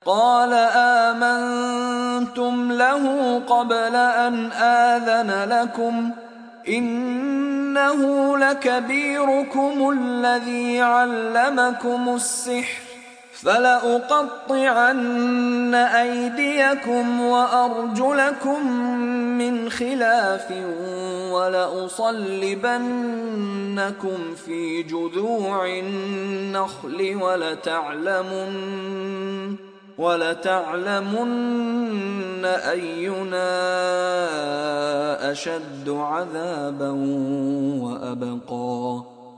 قال آمنتم له قبل أن آذن لكم إنه لكبيركم الذي علمكم السحر فلأقطعن أيديكم وأرجلكم من خلاف ولأصلبنكم في جذوع النخل ولتعلمن أينا أشد عذابا وأبقى